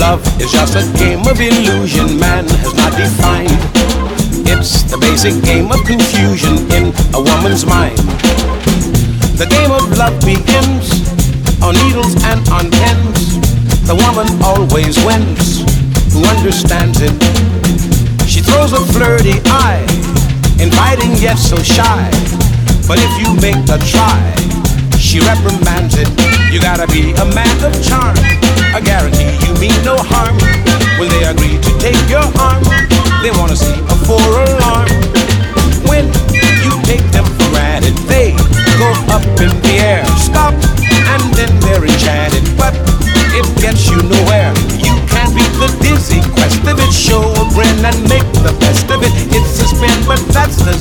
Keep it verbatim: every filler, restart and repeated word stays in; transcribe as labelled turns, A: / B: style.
A: love is just a game of illusion man has not defined. It's the basic game of confusion in a woman's mind. The game of love begins on needles and on pens. The woman always wins, who understands it. She throws a flirty eye, inviting yet so shy. But if you make a try, she reprimands it. You gotta be a man of charm, I guarantee you mean no harm. When they agree to take your arm, they wanna see a four alarm.